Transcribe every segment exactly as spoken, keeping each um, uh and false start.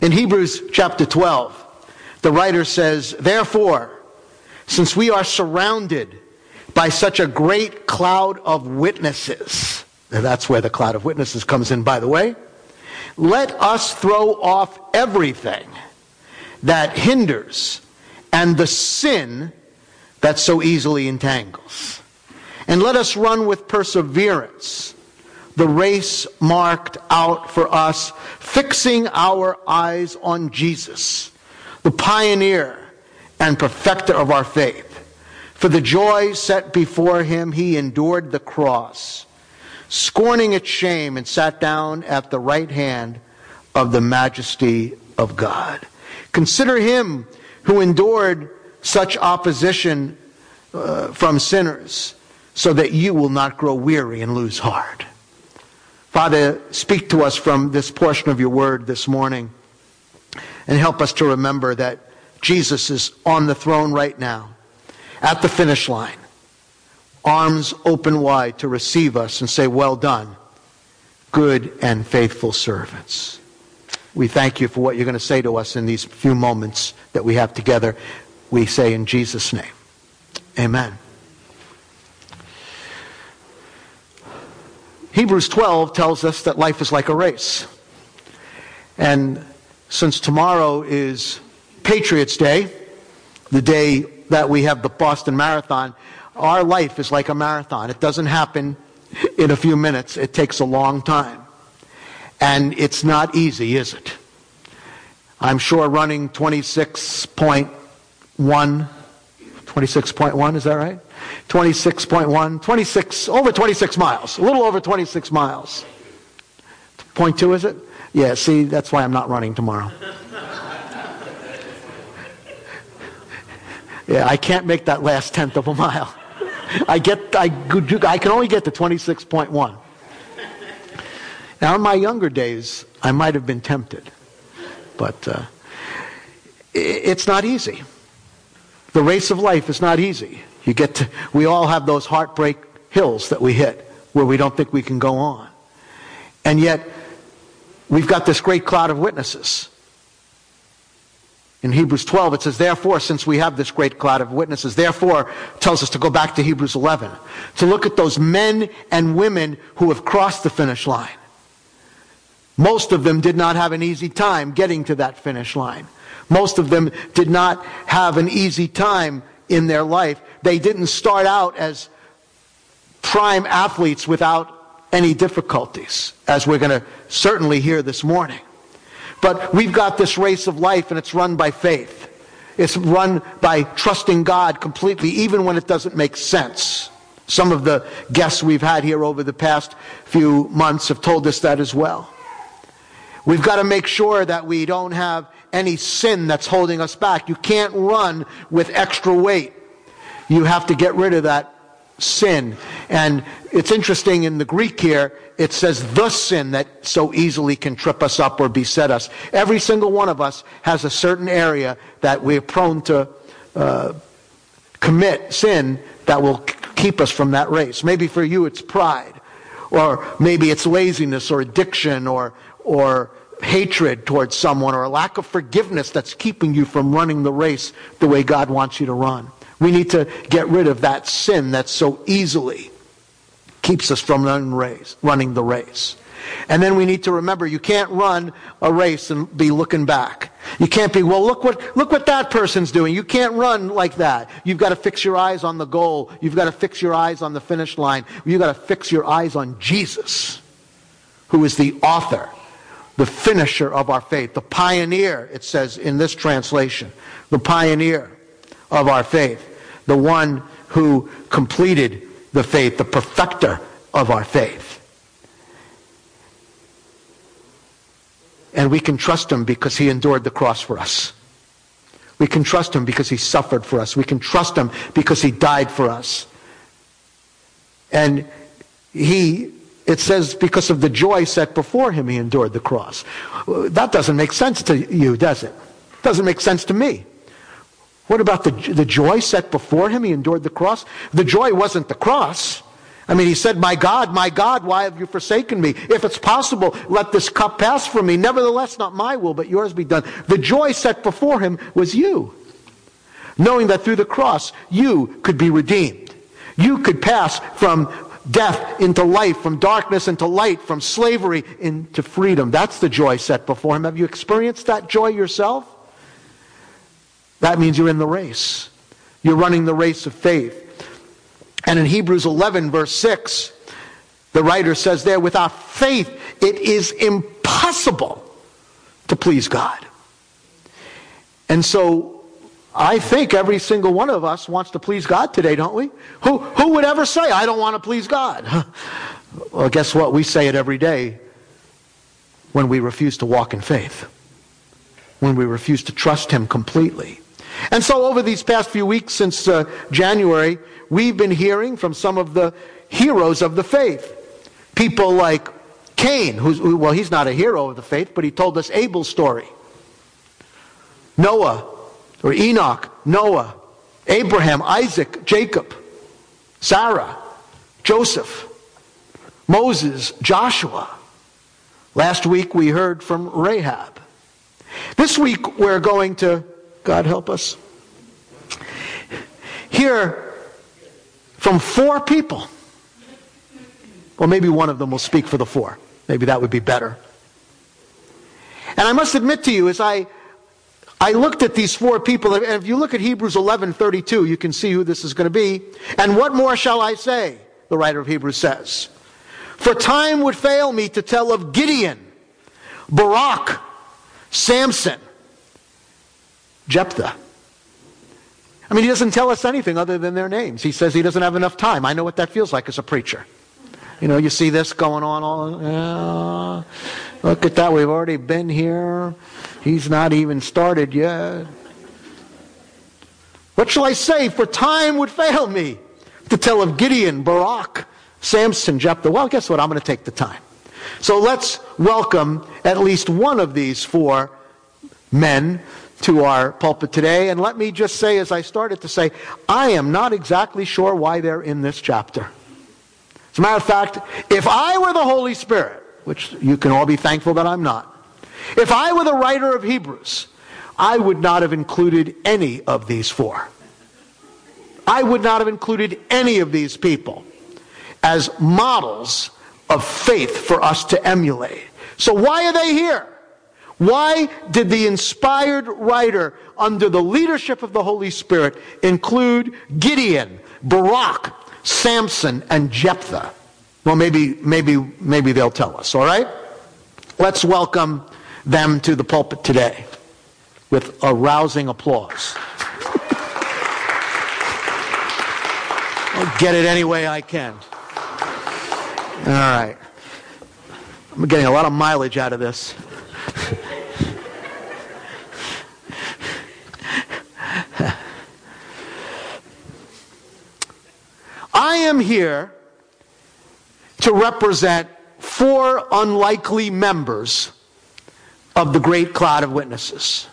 In Hebrews chapter twelve, the writer says, "Therefore, since we are surrounded by such a great cloud of witnesses," and that's where the cloud of witnesses comes in, by the way, "let us throw off everything that hinders and the sin that so easily entangles. And let us run with perseverance the race marked out for us, fixing our eyes on Jesus, the pioneer and perfecter of our faith. For the joy set before him, he endured the cross, scorning its shame, and sat down at the right hand of the majesty of God. Consider him who endured such opposition uh, from sinners, so that you will not grow weary and lose heart." Father, speak to us from this portion of your word this morning, and help us to remember that Jesus is on the throne right now, at the finish line, arms open wide to receive us and say, "Well done, good and faithful servants." We thank you for what you're going to say to us in these few moments that we have together. We say in Jesus' name, amen. Hebrews twelve tells us that life is like a race. And since tomorrow is Patriots Day, the day that we have the Boston Marathon, our life is like a marathon. It doesn't happen in a few minutes. It takes a long time. And it's not easy, is it? I'm sure running twenty-six point one, twenty-six point one, is that right? twenty-six point one, twenty-six, over twenty-six miles, a little over twenty-six miles. Point two, is it? Yeah, see, that's why I'm not running tomorrow. Yeah, I can't make that last tenth of a mile. I get, I, I can only get to twenty-six point one. Now, in my younger days, I might have been tempted, but uh, it's not easy. The race of life is not easy. You get to, we all have those heartbreak hills that we hit where we don't think we can go on. And yet, we've got this great cloud of witnesses. In Hebrews twelve, it says, "Therefore, since we have this great cloud of witnesses," therefore tells us to go back to Hebrews eleven, to look at those men and women who have crossed the finish line. Most of them did not have an easy time getting to that finish line. Most of them did not have an easy time in their life. They didn't start out as prime athletes without any difficulties, as we're going to certainly hear this morning. But we've got this race of life, and it's run by faith. It's run by trusting God completely, even when it doesn't make sense. Some of the guests we've had here over the past few months have told us that as well. We've got to make sure that we don't have any sin that's holding us back. You can't run with extra weight. You have to get rid of that sin. And it's interesting, in the Greek here, it says the sin that so easily can trip us up or beset us. Every single one of us has a certain area that we're prone to uh, commit sin that will keep us from that race. Maybe for you it's pride, or maybe it's laziness or addiction, or or hatred towards someone, or a lack of forgiveness that's keeping you from running the race the way God wants you to run. We need to get rid of that sin that so easily keeps us from running the race. And then we need to remember, you can't run a race and be looking back. You can't be, well, look what look what that person's doing. You can't run like that. You've got to fix your eyes on the goal. You've got to fix your eyes on the finish line. You've got to fix your eyes on Jesus, who is the author, the finisher of our faith, the pioneer, it says in this translation, the pioneer of our faith, the one who completed the faith, the perfecter of our faith. And we can trust him because he endured the cross for us. We can trust him because he suffered for us. We can trust him because he died for us. And he, it says, because of the joy set before him, he endured the cross. That doesn't make sense to you, does it? It doesn't make sense to me. What about the, the joy set before him? He endured the cross. The joy wasn't the cross. I mean, he said, my God, my God, why have you forsaken me? If it's possible, let this cup pass from me. Nevertheless, not my will, but yours be done. The joy set before him was you, knowing that through the cross, you could be redeemed. You could pass from death into life, from darkness into light, from slavery into freedom. That's the joy set before him. Have you experienced that joy yourself? That means you're in the race. You're running the race of faith. And in Hebrews eleven, verse six, the writer says there, without faith, it is impossible to please God. And so, I think every single one of us wants to please God today, don't we? Who, who would ever say, I don't want to please God? Well, guess what? We say it every day when we refuse to walk in faith. When we refuse to trust him completely. And so over these past few weeks since uh, January, we've been hearing from some of the heroes of the faith. People like Cain, who's, who, well, he's not a hero of the faith, but he told us Abel's story. Noah, or Enoch, Noah, Abraham, Isaac, Jacob, Sarah, Joseph, Moses, Joshua. Last week we heard from Rahab. This week we're going to, God help us, hear from four people. Well, maybe one of them will speak for the four. Maybe that would be better. And I must admit to you, as I I looked at these four people, and if you look at Hebrews eleven thirty-two, you can see who this is going to be. And what more shall I say, the writer of Hebrews says. For time would fail me to tell of Gideon, Barak, Samson, Jephthah. I mean, he doesn't tell us anything other than their names. He says he doesn't have enough time. I know what that feels like as a preacher. You know, you see this going on all, yeah, look at that, we've already been here. He's not even started yet. What shall I say? For time would fail me to tell of Gideon, Barak, Samson, Jephthah. Well, guess what? I'm going to take the time. So let's welcome at least one of these four men to our pulpit today. And let me just say, as I started to say, I am not exactly sure why they're in this chapter. As a matter of fact, if I were the Holy Spirit, which you can all be thankful that I'm not, if I were the writer of Hebrews, I would not have included any of these four. I would not have included any of these people as models of faith for us to emulate. So why are they here? Why did the inspired writer, under the leadership of the Holy Spirit, include Gideon, Barak, Samson, and Jephthah? Well, maybe, maybe, maybe they'll tell us, all right? Let's welcome them to the pulpit today with a rousing applause. I'll get it any way I can. All right. I'm getting a lot of mileage out of this. I am here to represent four unlikely members of the great cloud of witnesses.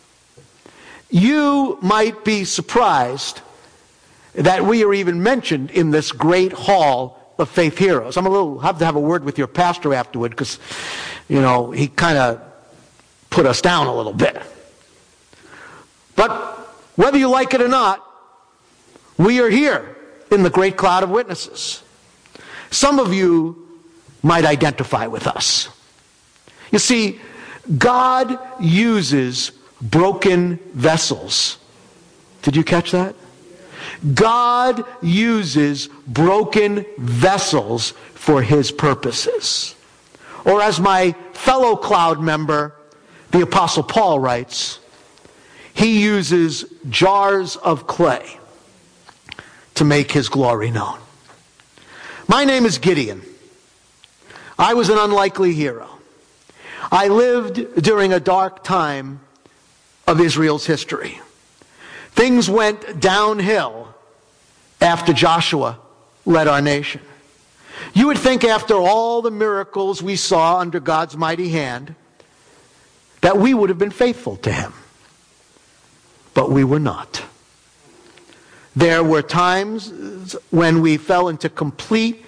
You might be surprised that we are even mentioned in this great hall of faith heroes. I'm a little have to have a word with your pastor afterward because, you know, he kind of put us down a little bit. But whether you like it or not, we are here in the great cloud of witnesses. Some of you might identify with us. You see, God uses broken vessels. Did you catch that? God uses broken vessels for his purposes. Or as my fellow cloud member, the Apostle Paul writes, he uses jars of clay to make his glory known. My name is Gideon. I was an unlikely hero. I lived during a dark time of Israel's history. Things went downhill after Joshua led our nation. You would think after all the miracles we saw under God's mighty hand that we would have been faithful to him. But we were not. There were times when we fell into complete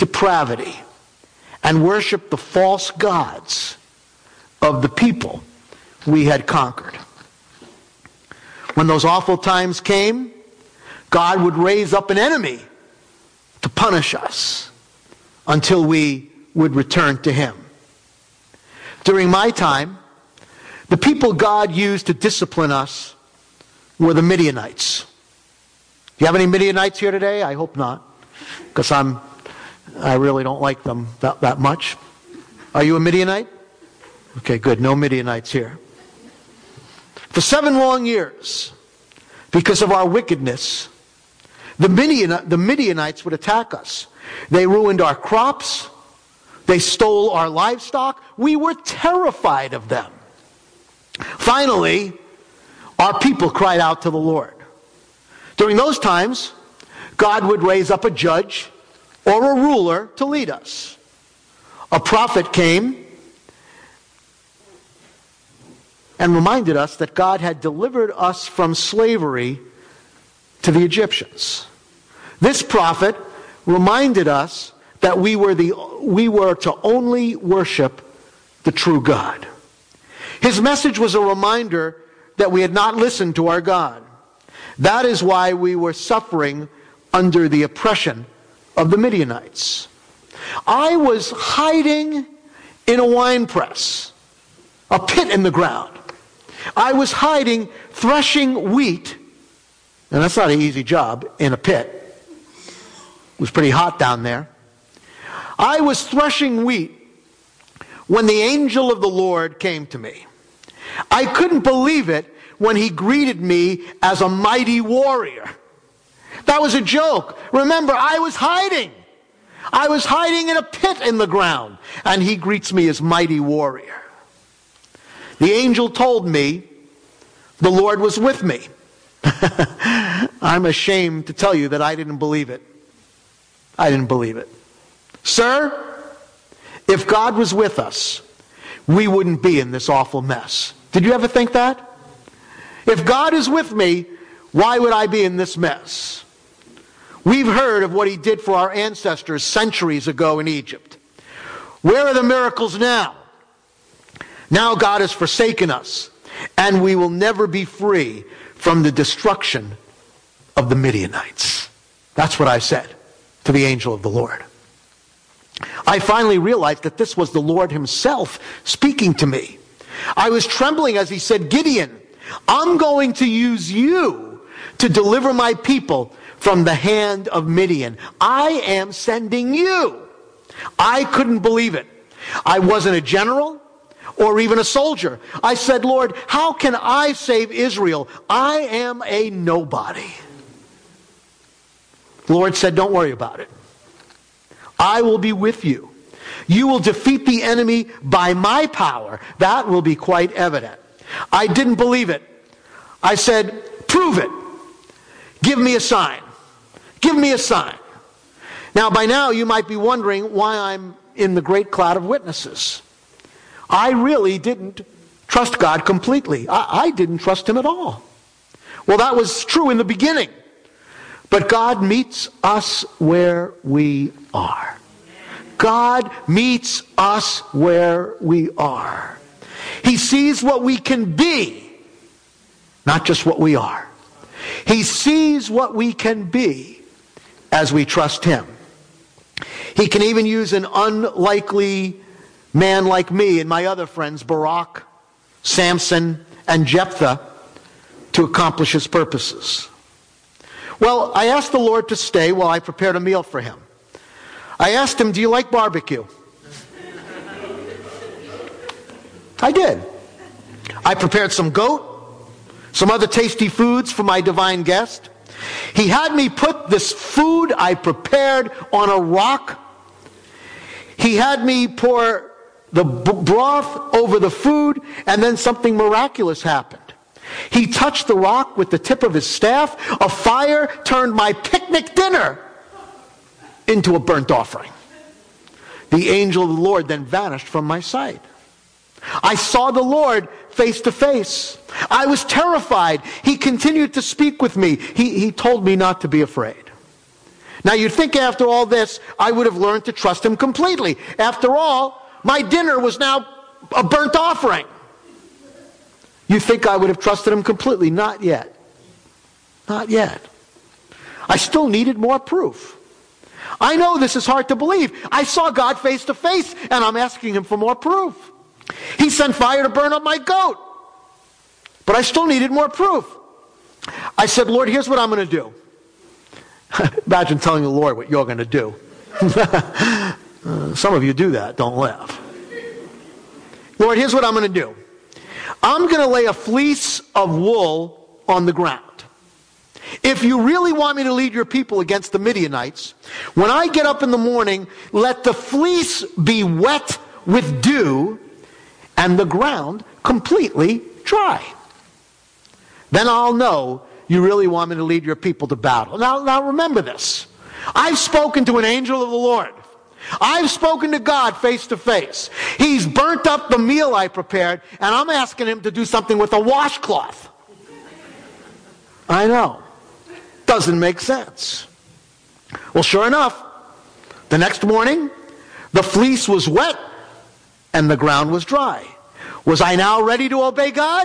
depravity and worship the false gods of the people we had conquered. When those awful times came, God would raise up an enemy to punish us until we would return to Him. During my time, the people God used to discipline us were the Midianites. Do you have any Midianites here today? I hope not, because I'm, I really don't like them that, that much. Are you a Midianite? Okay, good. No Midianites here. For seven long years, because of our wickedness, the, Midian, the Midianites would attack us. They ruined our crops. They stole our livestock. We were terrified of them. Finally, our people cried out to the Lord. During those times, God would raise up a judge or a ruler to lead us. A prophet came and reminded us that God had delivered us from slavery to the Egyptians. This prophet reminded us that we were, the, we were to only worship the true God. His message was a reminder that we had not listened to our God. That is why we were suffering under the oppression of the Midianites. I was hiding in a wine press, a pit in the ground. I was hiding, threshing wheat, and that's not an easy job in a pit. It was pretty hot down there. I was threshing wheat when the angel of the Lord came to me. I couldn't believe it when he greeted me as a mighty warrior. That was a joke. Remember, I was hiding. I was hiding in a pit in the ground, and he greets me as mighty warrior. The angel told me the Lord was with me. I'm ashamed to tell you that I didn't believe it. I didn't believe it. Sir, if God was with us, we wouldn't be in this awful mess. Did you ever think that? If God is with me, why would I be in this mess? We've heard of what he did for our ancestors centuries ago in Egypt. Where are the miracles now? Now God has forsaken us, and we will never be free from the destruction of the Midianites. That's what I said to the angel of the Lord. I finally realized that this was the Lord himself speaking to me. I was trembling as he said, Gideon, I'm going to use you to deliver my people from the hand of Midian. I am sending you. I couldn't believe it. I wasn't a general or even a soldier. I said, Lord, how can I save Israel? I am a nobody. The Lord said, don't worry about it. I will be with you. You will defeat the enemy by my power. That will be quite evident. I didn't believe it. I said, prove it. Give me a sign. Give me a sign. Now, by now, you might be wondering why I'm in the great cloud of witnesses. I really didn't trust God completely. I, I didn't trust him at all. Well, that was true in the beginning. But God meets us where we are. God meets us where we are. He sees what we can be, not just what we are. He sees what we can be as we trust him. He can even use an unlikely man like me and my other friends, Barak, Samson, and Jephthah, to accomplish his purposes. Well, I asked the Lord to stay while I prepared a meal for him. I asked him, do you like barbecue? I did. I prepared some goat, some other tasty foods for my divine guest. He had me put this food I prepared on a rock. He had me pour the broth over the food, and then something miraculous happened. He touched the rock with the tip of his staff. A fire turned my picnic dinner into a burnt offering. The angel of the Lord then vanished from my sight. I saw the Lord face to face. I was terrified. He continued to speak with me. He, he told me not to be afraid. Now you'd think after all this, I would have learned to trust him completely. After all, my dinner was now a burnt offering. You think I would have trusted him completely? Not yet. Not yet. I still needed more proof. I know this is hard to believe. I saw God face to face, and I'm asking him for more proof. He sent fire to burn up my goat. But I still needed more proof. I said, Lord, here's what I'm going to do. Imagine telling the Lord what you're going to do. uh, some of you do that. Don't laugh. Lord, here's what I'm going to do. I'm going to lay a fleece of wool on the ground. If you really want me to lead your people against the Midianites, when I get up in the morning, let the fleece be wet with dew and the ground completely dry. Then I'll know you really want me to lead your people to battle. Now, now remember this. I've spoken to an angel of the Lord. I've spoken to God face to face. He's burnt up the meal I prepared, and I'm asking him to do something with a washcloth. I know. Doesn't make sense. Well, sure enough, the next morning, the fleece was wet and the ground was dry. Was I now ready to obey God?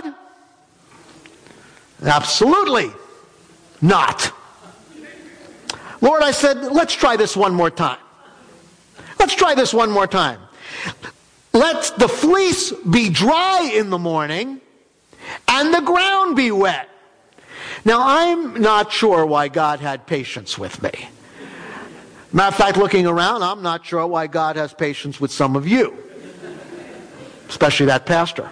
Absolutely not. Lord, I said, let's try this one more time. Let's try this one more time. Let the fleece be dry in the morning and the ground be wet. Now, I'm not sure why God had patience with me. Matter of fact, looking around, I'm not sure why God has patience with some of you. Especially that pastor.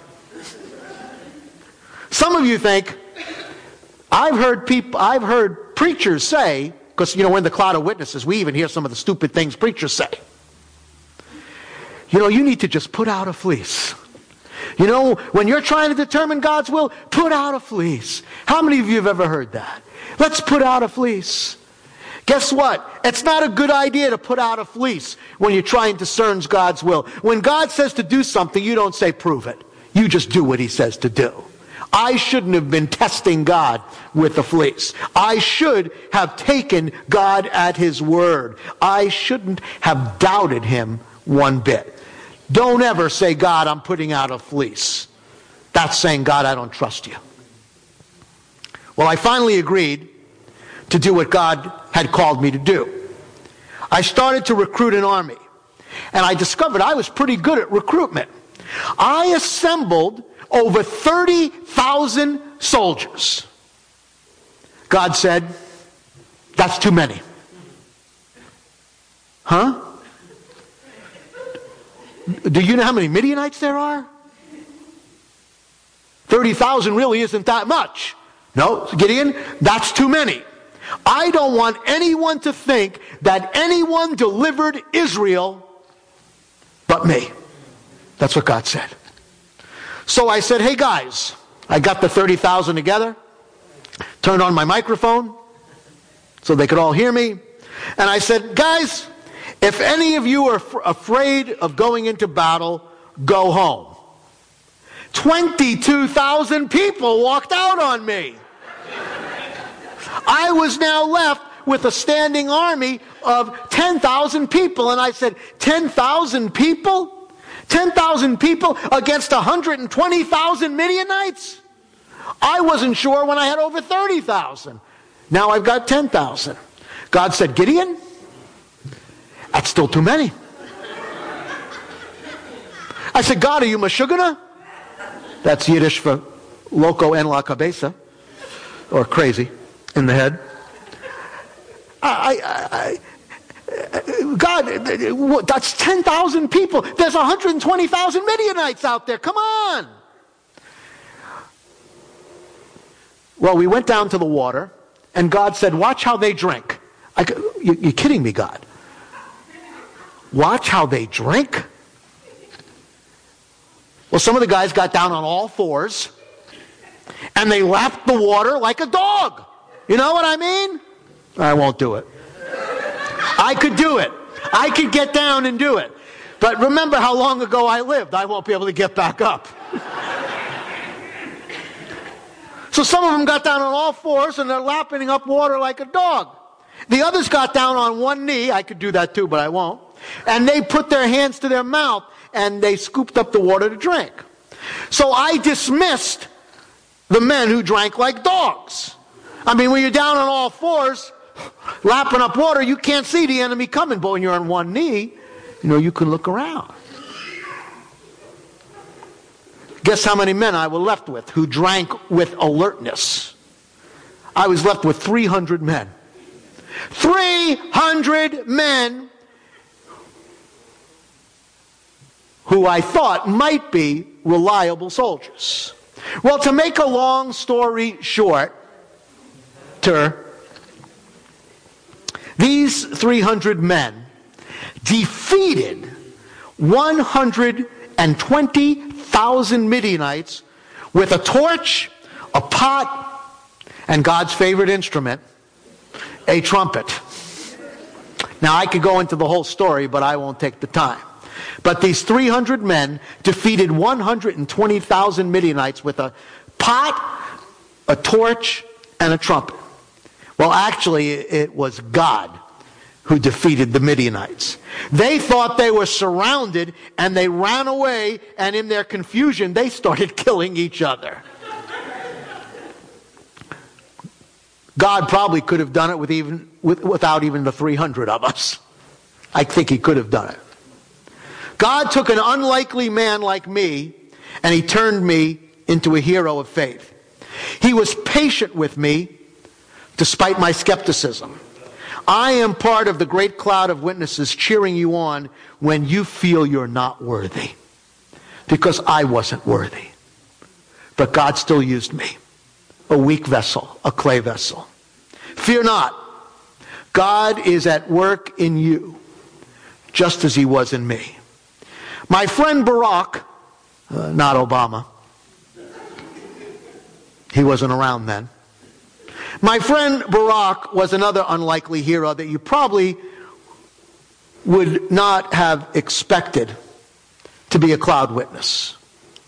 Some of you think, I've heard people, I've heard preachers say, because, you know, we're in the cloud of witnesses, we even hear some of the stupid things preachers say. You know, you need to just put out a fleece. You know, when you're trying to determine God's will, put out a fleece. How many of you have ever heard that? Let's put out a fleece. Guess what? It's not a good idea to put out a fleece when you're trying to discern God's will. When God says to do something, you don't say prove it. You just do what he says to do. I shouldn't have been testing God with the fleece. I should have taken God at his word. I shouldn't have doubted him one bit. Don't ever say, God, I'm putting out a fleece. That's saying, God, I don't trust you. Well, I finally agreed to do what God had called me to do. I started to recruit an army. And I discovered I was pretty good at recruitment. I assembled over thirty thousand soldiers. God said, that's too many. Huh? Do you know how many Midianites there are? thirty thousand really isn't that much. No, Gideon, that's too many. I don't want anyone to think that anyone delivered Israel but me. That's what God said. So I said, hey guys, I got the thirty thousand together, turned on my microphone so they could all hear me, and I said, guys, if any of you are f- afraid of going into battle, go home. twenty-two thousand people walked out on me. I was now left with a standing army of ten thousand people, and I said, ten thousand people? ten thousand people against one hundred twenty thousand Midianites? I wasn't sure when I had over thirty thousand. Now I've got ten thousand. God said, Gideon, that's still too many. I said, God, are you Mashugana? That's Yiddish for loco en la cabeza, or crazy in the head. I, I, I, God, that's ten thousand people. There's one hundred twenty thousand Midianites out there. Come on. Well, we went down to the water, and God said, watch how they drink. I, you, you're kidding me, God. Watch how they drink? Well, some of the guys got down on all fours, and they lapped the water like a dog. You know what I mean? I won't do it. I could do it. I could get down and do it. But remember how long ago I lived. I won't be able to get back up. So some of them got down on all fours, and they're lapping up water like a dog. The others got down on one knee. I could do that too, but I won't. And they put their hands to their mouth and they scooped up the water to drink. So I dismissed the men who drank like dogs. I mean, when you're down on all fours, lapping up water, you can't see the enemy coming. But when you're on one knee, you know, you can look around. Guess how many men I was left with who drank with alertness? I was left with three hundred men. three hundred men who I thought might be reliable soldiers. Well, to make a long story short, these three hundred men defeated one hundred twenty thousand Midianites with a torch, a pot, and God's favorite instrument, a trumpet. Now, I could go into the whole story, but I won't take the time. But these three hundred men defeated one hundred twenty thousand Midianites with a pot, a torch, and a trumpet. Well, actually, it was God who defeated the Midianites. They thought they were surrounded, and they ran away, and in their confusion, they started killing each other. God probably could have done it with even, with, without even the three hundred of us. I think he could have done it. God took an unlikely man like me, and he turned me into a hero of faith. He was patient with me, despite my skepticism. I am part of the great cloud of witnesses cheering you on when you feel you're not worthy. Because I wasn't worthy. But God still used me. A weak vessel, a clay vessel. Fear not. God is at work in you, just as he was in me. My friend Barack, uh, not Obama. He wasn't around then. My friend Barack was another unlikely hero that you probably would not have expected to be a cloud witness.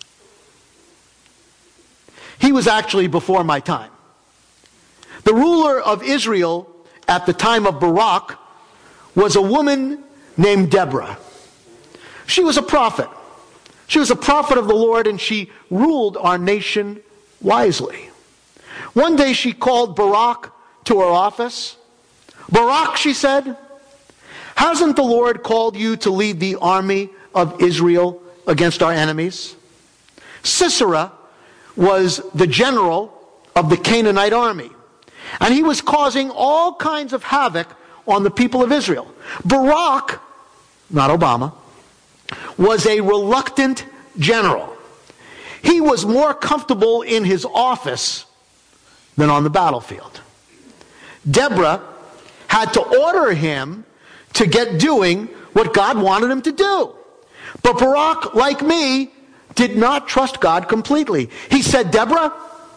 He was actually before my time. The ruler of Israel at the time of Barack was a woman named Deborah. She was a prophet. She was a prophet of the Lord, and she ruled our nation wisely. One day she called Barack to her office. Barack, she said, hasn't the Lord called you to lead the army of Israel against our enemies? Sisera was the general of the Canaanite army, and he was causing all kinds of havoc on the people of Israel. Barack, not Obama, was a reluctant general. He was more comfortable in his office than on the battlefield. Deborah had to order him to get doing what God wanted him to do. But Barack, like me, did not trust God completely. He said, Deborah,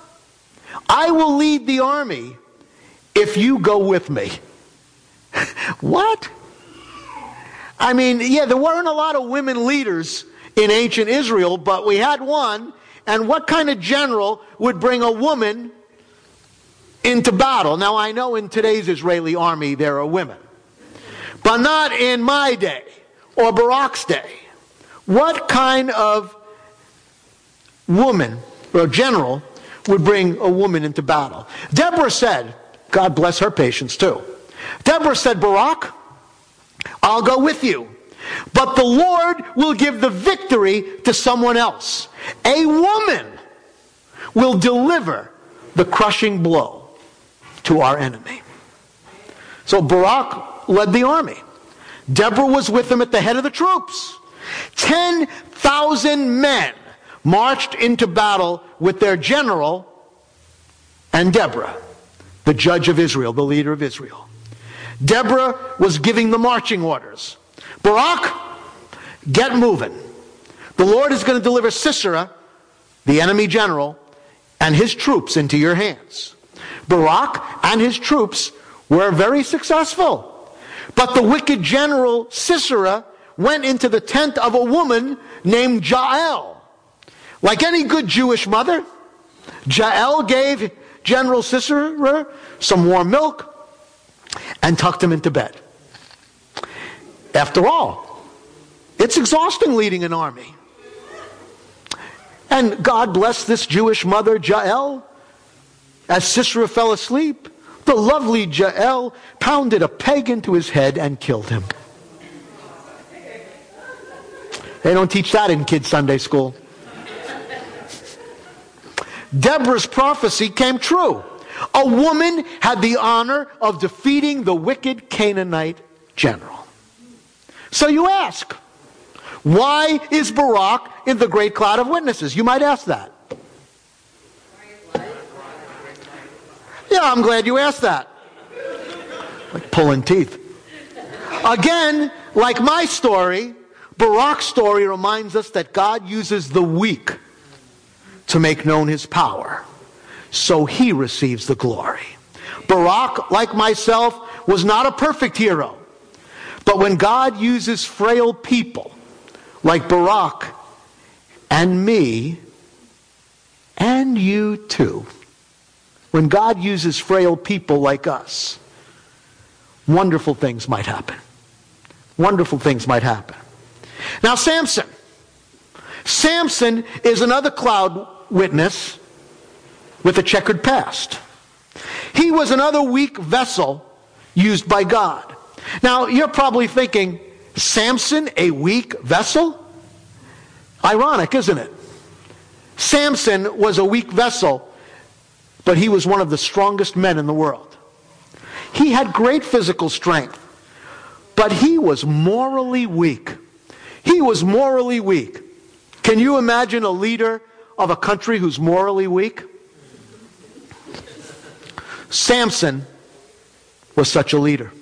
I will lead the army if you go with me. What? I mean, yeah, there weren't a lot of women leaders in ancient Israel, but we had one. And what kind of general would bring a woman into battle? Now, I know in today's Israeli army there are women, but not in my day or Barack's day. What kind of woman or general would bring a woman into battle? Deborah said, God bless her patience too. Deborah said, Barack, I'll go with you, but the Lord will give the victory to someone else. A woman will deliver the crushing blow to our enemy. So Barack led the army. Deborah was with him at the head of the troops. ten thousand men marched into battle with their general and Deborah, the judge of Israel, the leader of Israel. Deborah was giving the marching orders. Barack, get moving. The Lord is going to deliver Sisera, the enemy general, and his troops into your hands. Barack and his troops were very successful. But the wicked general Sisera went into the tent of a woman named Jael. Like any good Jewish mother, Jael gave General Sisera some warm milk and tucked him into bed. After all, it's exhausting leading an army. And God blessed this Jewish mother, Jael. As Sisera fell asleep, the lovely Jael pounded a peg into his head and killed him. They don't teach that in kids' Sunday school. Deborah's prophecy came true. A woman had the honor of defeating the wicked Canaanite general. So you ask, why is Barak in the great cloud of witnesses? You might ask that. Yeah, I'm glad you asked that. Like pulling teeth. Again, like my story, Barak's story reminds us that God uses the weak to make known his power, so he receives the glory. Barak, like myself, was not a perfect hero. But when God uses frail people like Barak and me, and you too, when God uses frail people like us, wonderful things might happen. Wonderful things might happen. Now, Samson. Samson is another cloud witness with a checkered past. He was another weak vessel used by God. Now, you're probably thinking, Samson, a weak vessel? Ironic, isn't it? Samson was a weak vessel, but he was one of the strongest men in the world. He had great physical strength, but he was morally weak. He was morally weak. Can you imagine a leader of a country who's morally weak? Samson was such a leader.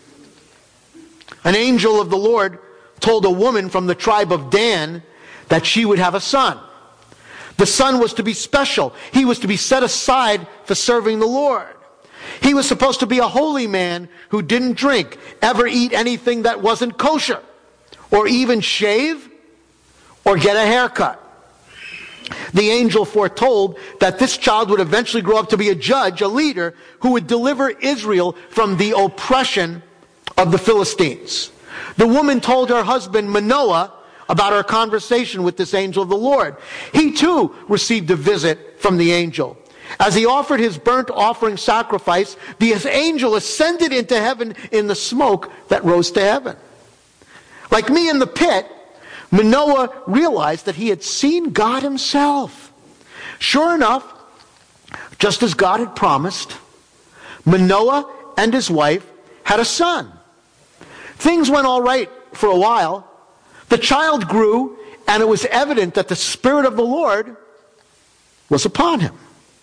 An angel of the Lord told a woman from the tribe of Dan that she would have a son. The son was to be special. He was to be set aside for serving the Lord. He was supposed to be a holy man who didn't drink, ever eat anything that wasn't kosher, or even shave or get a haircut. The angel foretold that this child would eventually grow up to be a judge, a leader, who would deliver Israel from the oppression of the Philistines. The woman told her husband Manoah about her conversation with this angel of the Lord. He too received a visit from the angel. As he offered his burnt offering sacrifice, the angel ascended into heaven in the smoke that rose to heaven. Like me in the pit, Manoah realized that he had seen God himself. Sure enough, just as God had promised, Manoah and his wife had a son. Things went all right for a while. The child grew, and it was evident that the Spirit of the Lord was upon him.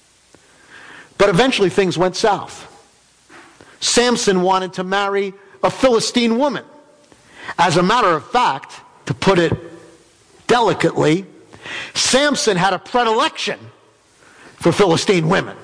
But eventually things went south. Samson wanted to marry a Philistine woman. As a matter of fact, to put it delicately, Samson had a predilection for Philistine women.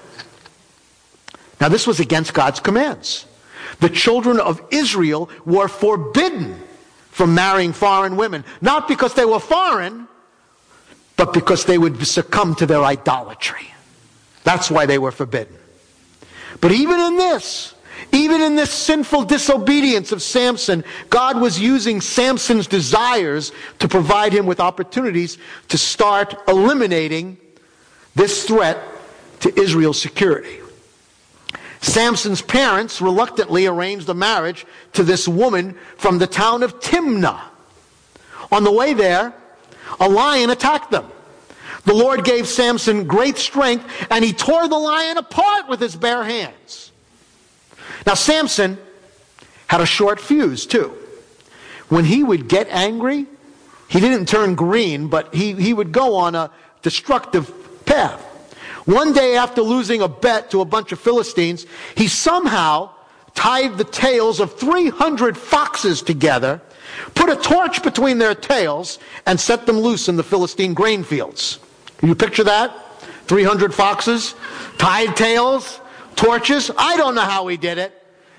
Now, this was against God's commands. The children of Israel were forbidden from marrying foreign women, not because they were foreign, but because they would succumb to their idolatry. That's why they were forbidden. But even in this, even in this sinful disobedience of Samson, God was using Samson's desires to provide him with opportunities to start eliminating this threat to Israel's security. Samson's parents reluctantly arranged a marriage to this woman from the town of Timnah. On the way there, a lion attacked them. The Lord gave Samson great strength, and he tore the lion apart with his bare hands. Now, Samson had a short fuse, too. When he would get angry, he didn't turn green, but he, he would go on a destructive path. One day, after losing a bet to a bunch of Philistines, he somehow tied the tails of three hundred foxes together, put a torch between their tails, and set them loose in the Philistine grain fields. Can you picture that? three hundred foxes, tied tails, torches. I don't know how he did it.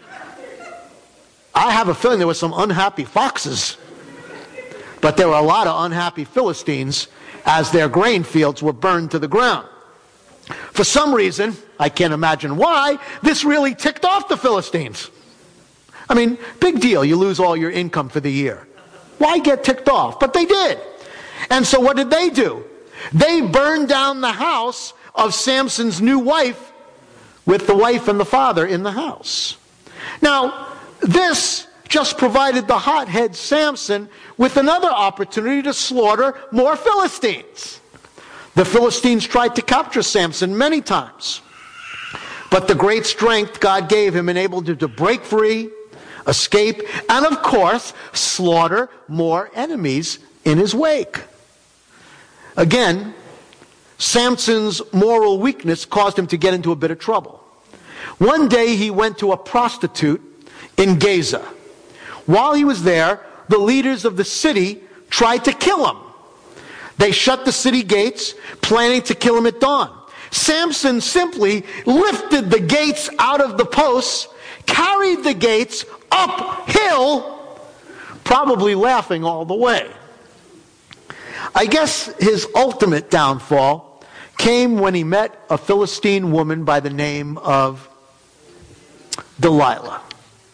I have a feeling there were some unhappy foxes. But there were a lot of unhappy Philistines as their grain fields were burned to the ground. For some reason, I can't imagine why, this really ticked off the Philistines. I mean, big deal. You lose all your income for the year. Why get ticked off? But they did. And so what did they do? They burned down the house of Samson's new wife with the wife and the father in the house. Now, this just provided the hothead Samson with another opportunity to slaughter more Philistines. The Philistines tried to capture Samson many times. But the great strength God gave him enabled him to break free, escape, and of course, slaughter more enemies in his wake. Again, Samson's moral weakness caused him to get into a bit of trouble. One day he went to a prostitute in Gaza. While he was there, the leaders of the city tried to kill him. They shut the city gates, planning to kill him at dawn. Samson simply lifted the gates out of the posts, carried the gates uphill, probably laughing all the way. I guess his ultimate downfall came when he met a Philistine woman by the name of Delilah.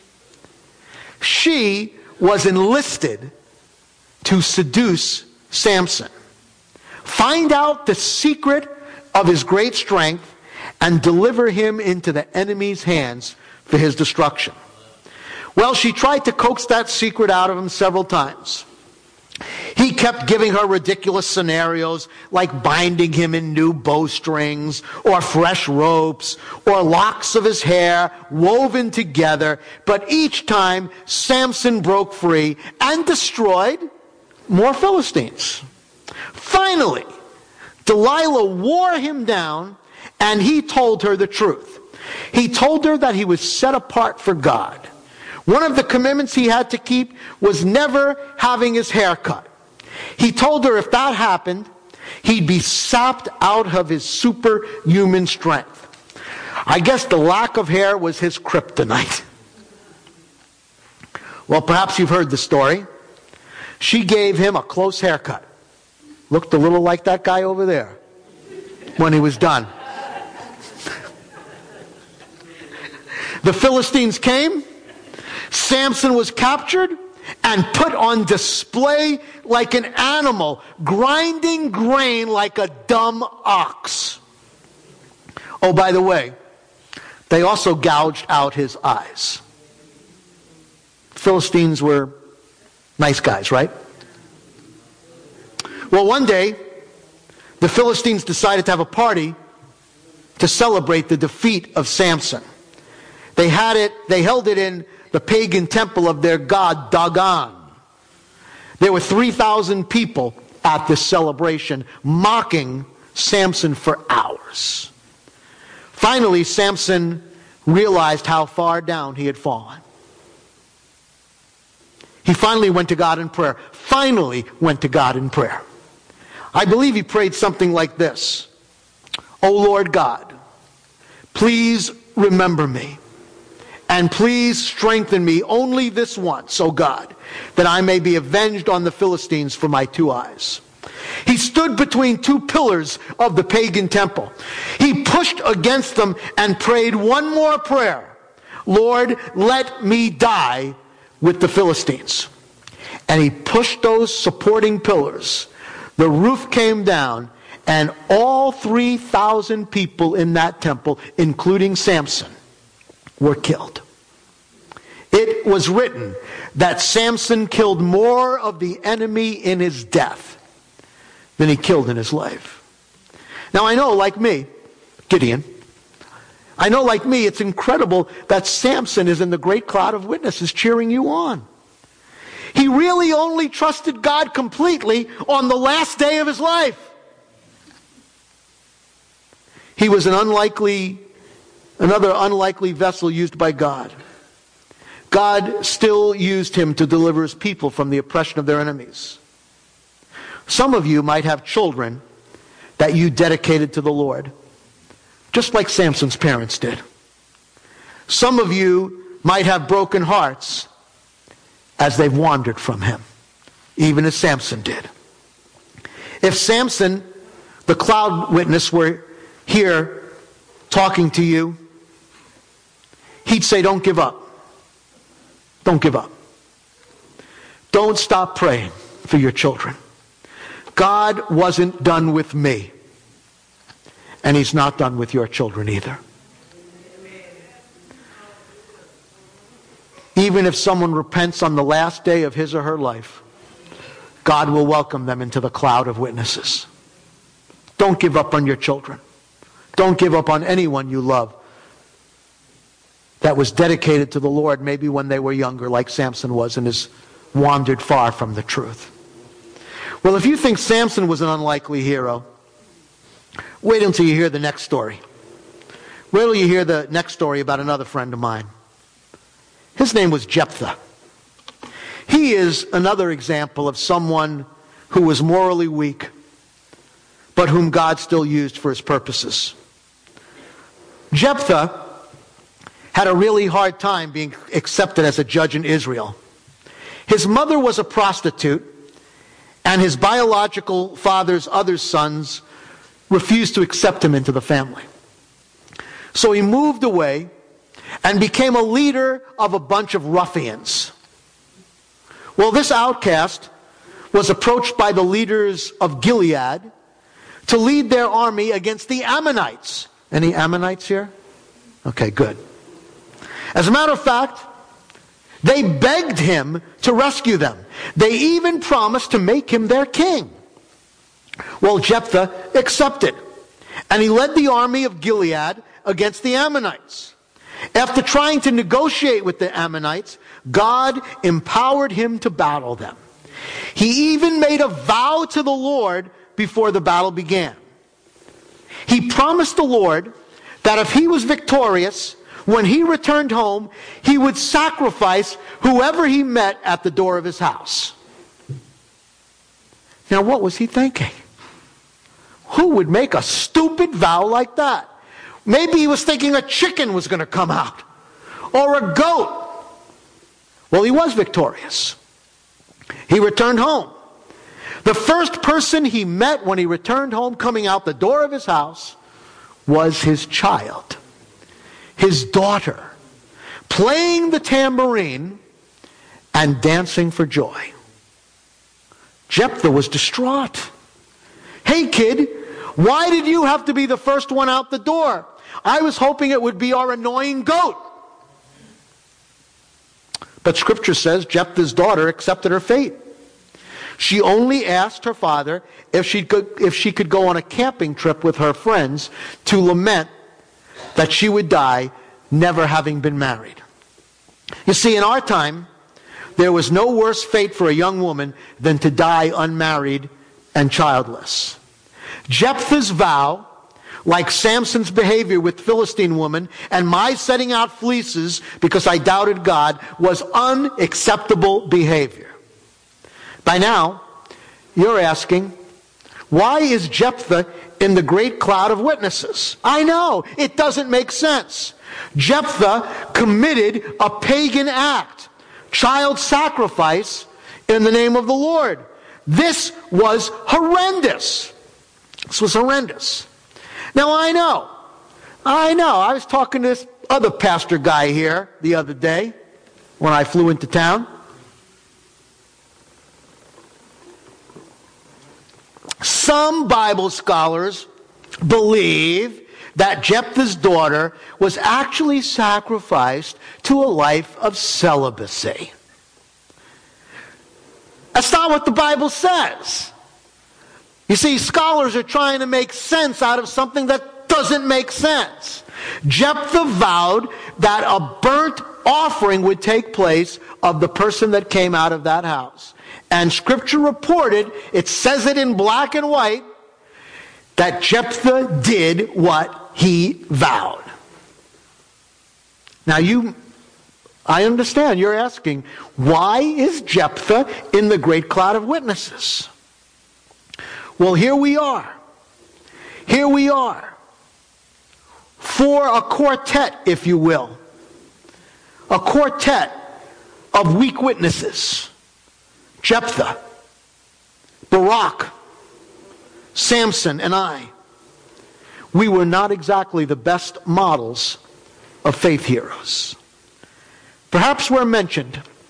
She was enlisted to seduce Samson, find out the secret of his great strength, and deliver him into the enemy's hands for his destruction. Well, she tried to coax that secret out of him several times. He kept giving her ridiculous scenarios like binding him in new bowstrings or fresh ropes or locks of his hair woven together. But each time Samson broke free and destroyed more Philistines. Finally, Delilah wore him down and he told her the truth. He told her that he was set apart for God. One of the commandments he had to keep was never having his hair cut. He told her if that happened, he'd be sapped out of his superhuman strength. I guess the lack of hair was his kryptonite. Well, perhaps you've heard the story. She gave him a close haircut. Looked a little like that guy over there when he was done. The Philistines came. Samson was captured and put on display like an animal, grinding grain like a dumb ox. Oh, by the way, they also gouged out his eyes. Philistines were nice guys, right? Well, one day, the Philistines decided to have a party to celebrate the defeat of Samson. They had it, they held it in the pagan temple of their god Dagon. There were three thousand people at this celebration mocking Samson for hours. Finally, Samson realized how far down he had fallen. He finally went to God in prayer. Finally went to God in prayer. I believe he prayed something like this. O Lord God, please remember me. And please strengthen me only this once, O God, that I may be avenged on the Philistines for my two eyes. He stood between two pillars of the pagan temple. He pushed against them and prayed one more prayer. Lord, let me die with the Philistines. And he pushed those supporting pillars. The roof came down, and all three thousand people in that temple, including Samson, were killed. It was written that Samson killed more of the enemy in his death than he killed in his life. Now I know, like me, Gideon, I know like me, it's incredible that Samson is in the great cloud of witnesses cheering you on. He really only trusted God completely on the last day of his life. He was an unlikely, another unlikely vessel used by God. God still used him to deliver his people from the oppression of their enemies. Some of you might have children that you dedicated to the Lord, just like Samson's parents did. Some of you might have broken hearts as they've wandered from him, even as Samson did. If Samson, the cloud witness, were here talking to you, he'd say, don't give up. Don't give up. Don't stop praying for your children. God wasn't done with me, and He's not done with your children either. Even if someone repents on the last day of his or her life, God will welcome them into the cloud of witnesses. Don't give up on your children. Don't give up on anyone you love that was dedicated to the Lord maybe when they were younger, like Samson was, and has wandered far from the truth. Well, if you think Samson was an unlikely hero, wait until you hear the next story. Wait till you hear the next story about another friend of mine. His name was Jephthah. He is another example of someone who was morally weak, but whom God still used for His purposes. Jephthah had a really hard time being accepted as a judge in Israel. His mother was a prostitute, and his biological father's other sons refused to accept him into the family. So he moved away and became a leader of a bunch of ruffians. Well, this outcast was approached by the leaders of Gilead to lead their army against the Ammonites. Any Ammonites here? Okay, good. As a matter of fact, they begged him to rescue them. They even promised to make him their king. Well, Jephthah accepted, and he led the army of Gilead against the Ammonites. After trying to negotiate with the Ammonites, God empowered him to battle them. He even made a vow to the Lord before the battle began. He promised the Lord that if he was victorious, when he returned home, he would sacrifice whoever he met at the door of his house. Now, what was he thinking? Who would make a stupid vow like that? Maybe he was thinking a chicken was going to come out, or a goat. Well, he was victorious. He returned home. The first person he met when he returned home, coming out the door of his house, was his child, his daughter, playing the tambourine and dancing for joy. Jephthah was distraught. Hey, kid, why did you have to be the first one out the door? I was hoping it would be our annoying goat. But Scripture says Jephthah's daughter accepted her fate. She only asked her father if she could, if she could go on a camping trip with her friends to lament that she would die never having been married. You see, in our time, there was no worse fate for a young woman than to die unmarried and childless. Jephthah's vow, like Samson's behavior with Philistine woman and my setting out fleeces because I doubted God, was unacceptable behavior. By now, you're asking, why is Jephthah in the great cloud of witnesses? I know, it doesn't make sense. Jephthah committed a pagan act, child sacrifice in the name of the Lord. This was horrendous. This was horrendous. Now I know, I know, I was talking to this other pastor guy here the other day when I flew into town. Some Bible scholars believe that Jephthah's daughter was actually sacrificed to a life of celibacy. That's not what the Bible says. You see, scholars are trying to make sense out of something that doesn't make sense. Jephthah vowed that a burnt offering would take place of the person that came out of that house. And Scripture reported, it says it in black and white, that Jephthah did what he vowed. Now you, I understand you're asking, why is Jephthah in the great cloud of witnesses? Well, here we are. Here we are. For a quartet, if you will. A quartet of weak witnesses. Jephthah, Barak, Samson, and I. We were not exactly the best models of faith heroes. Perhaps we're mentioned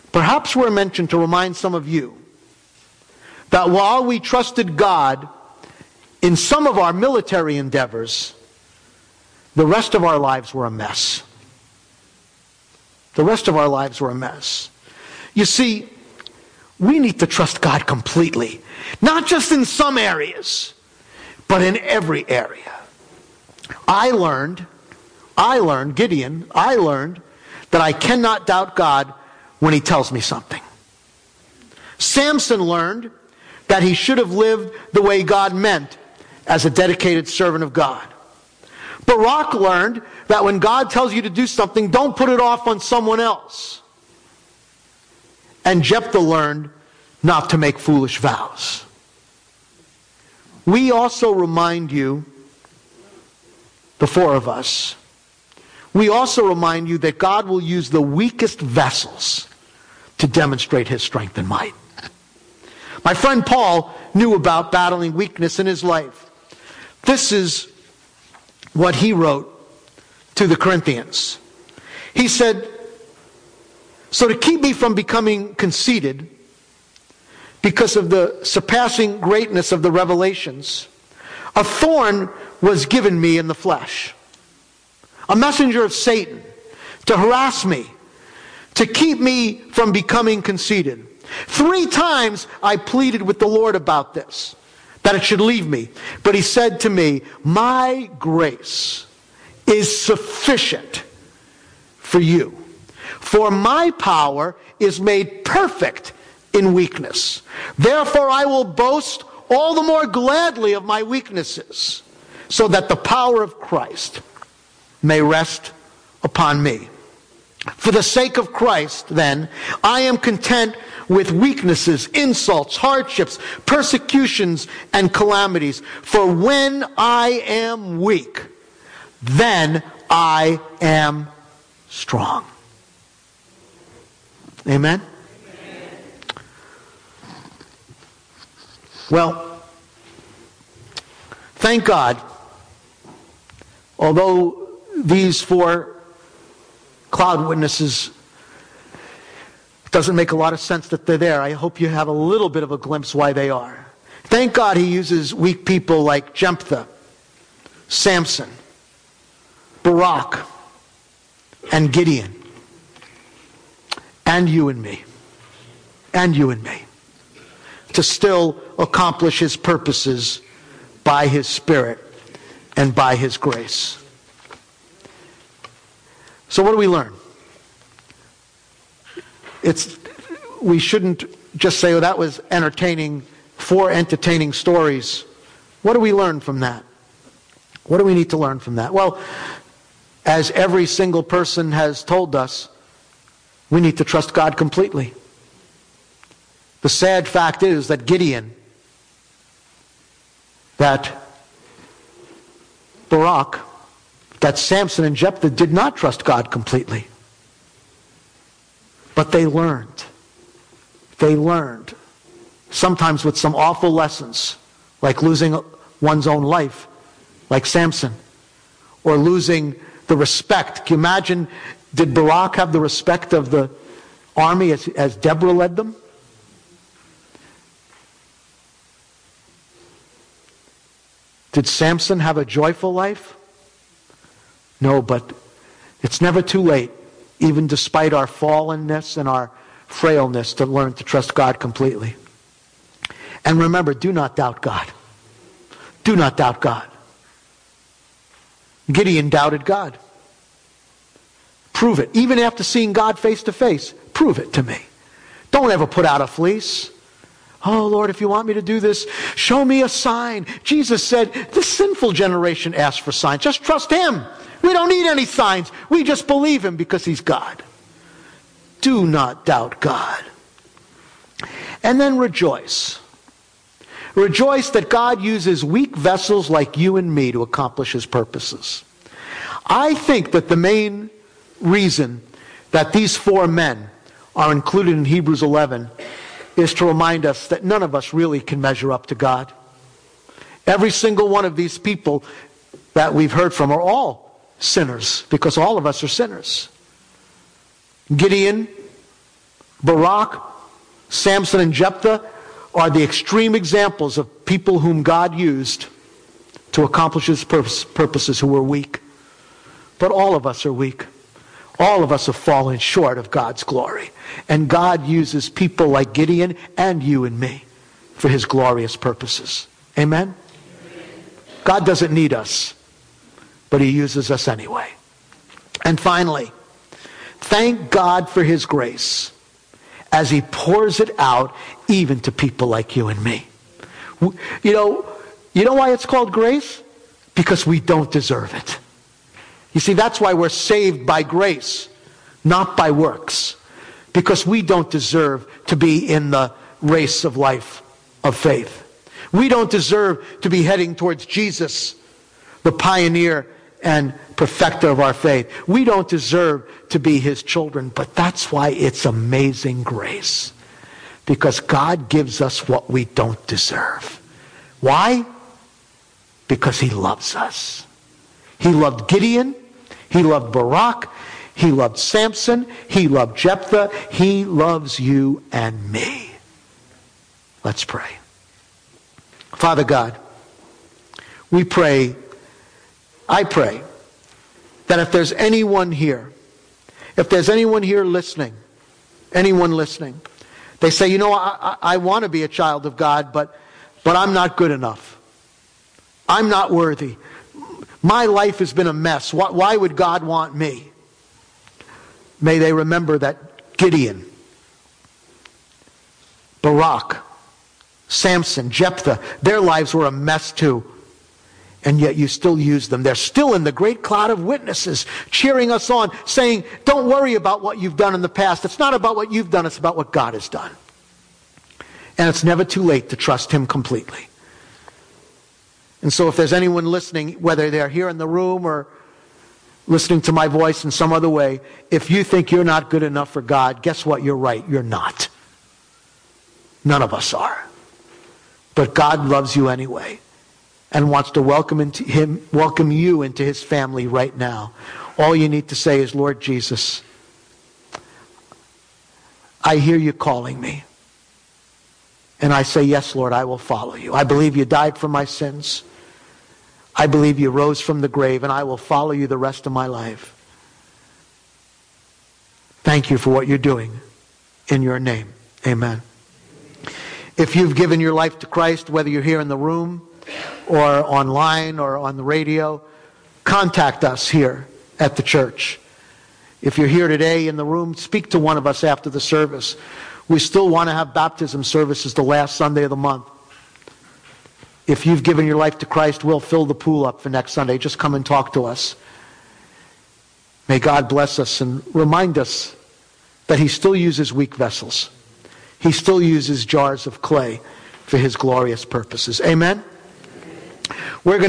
perhaps we're mentioned to remind some of you that while we trusted God in some of our military endeavors, the rest of our lives were a mess. The rest of our lives were a mess. You see, we need to trust God completely. Not just in some areas, but in every area. I learned, I learned, Gideon, I learned that I cannot doubt God when He tells me something. Samson learned that he should have lived the way God meant as a dedicated servant of God. Barak learned that when God tells you to do something, don't put it off on someone else. And Jephthah learned not to make foolish vows. We also remind you, the four of us, we also remind you that God will use the weakest vessels to demonstrate His strength and might. My friend Paul knew about battling weakness in his life. This is what he wrote to the Corinthians. He said, "So to keep me from becoming conceited, because of the surpassing greatness of the revelations, a thorn was given me in the flesh, a messenger of Satan, to harass me, to keep me from becoming conceited. Three times I pleaded with the Lord about this, that it should leave me. But He said to me, my grace is sufficient for you. For my power is made perfect in weakness. Therefore I will boast all the more gladly of my weaknesses, so that the power of Christ may rest upon me. For the sake of Christ, then, I am content with weaknesses, insults, hardships, persecutions, and calamities. For when I am weak, then I am strong." Amen? Amen. Well, thank God, although these four cloud witnesses, doesn't make a lot of sense that they're there, I hope you have a little bit of a glimpse why they are. Thank God He uses weak people like Jephthah, Samson, Barak, and Gideon, and you and me, and you and me, to still accomplish His purposes by His Spirit and by His grace. So what do we learn? It's, we shouldn't just say, oh, that was entertaining, four entertaining stories. What do we learn from that? What do we need to learn from that? Well, as every single person has told us, we need to trust God completely. The sad fact is that Gideon, that Barak, that Samson and Jephthah did not trust God completely. But they learned. They learned. Sometimes with some awful lessons, like losing one's own life, like Samson, or losing the respect. Can you imagine, did Barak have the respect of the army as, as Deborah led them? Did Samson have a joyful life? No, but it's never too late, even despite our fallenness and our frailness, to learn to trust God completely. And remember, do not doubt God. Do not doubt God. Gideon doubted God. Prove it. Even after seeing God face to face, prove it to me. Don't ever put out a fleece. Oh, Lord, if you want me to do this, show me a sign. Jesus said, this sinful generation asks for signs. Just trust Him. We don't need any signs. We just believe Him because He's God. Do not doubt God. And then rejoice. Rejoice that God uses weak vessels like you and me to accomplish His purposes. I think that the main reason that these four men are included in Hebrews eleven is to remind us that none of us really can measure up to God. Every single one of these people that we've heard from are all sinners, because all of us are sinners. Gideon, Barak, Samson, and Jephthah are the extreme examples of people whom God used to accomplish his purpose, purposes who were weak. But all of us are weak. All of us have fallen short of God's glory. And God uses people like Gideon and you and me for his glorious purposes. Amen? God doesn't need us, but he uses us anyway. And finally, thank God for his grace as he pours it out even to people like you and me. You know, you know why it's called grace? Because we don't deserve it. You see, that's why we're saved by grace, not by works. Because we don't deserve to be in the race of life of faith. We don't deserve to be heading towards Jesus, the pioneer and perfecter of our faith. We don't deserve to be his children, but that's why it's amazing grace. Because God gives us what we don't deserve. Why? Because he loves us. He loved Gideon. He loved Barak. He loved Samson. He loved Jephthah. He loves you and me. Let's pray. Father God, we pray, I pray, that if there's anyone here, if there's anyone here listening, anyone listening, they say, you know, I, I, I want to be a child of God, but, but I'm not good enough. I'm not worthy. My life has been a mess. Why, why would God want me? May they remember that Gideon, Barak, Samson, Jephthah, their lives were a mess too. And yet you still use them. They're still in the great cloud of witnesses, cheering us on, saying, don't worry about what you've done in the past. It's not about what you've done, it's about what God has done. And it's never too late to trust him completely. And so if there's anyone listening, whether they're here in the room or listening to my voice in some other way, if you think you're not good enough for God, guess what? You're right. You're not. None of us are. But God loves you anyway and wants to welcome into him, welcome you into his family right now. All you need to say is, Lord Jesus, I hear you calling me. And I say, yes, Lord, I will follow you. I believe you died for my sins. I believe you rose from the grave, and I will follow you the rest of my life. Thank you for what you're doing in your name. Amen. If you've given your life to Christ, whether you're here in the room or online or on the radio, contact us here at the church. If you're here today in the room, speak to one of us after the service. We still want to have baptism services the last Sunday of the month. If you've given your life to Christ, we'll fill the pool up for next Sunday. Just come and talk to us. May God bless us and remind us that he still uses weak vessels. He still uses jars of clay for his glorious purposes. Amen? We're going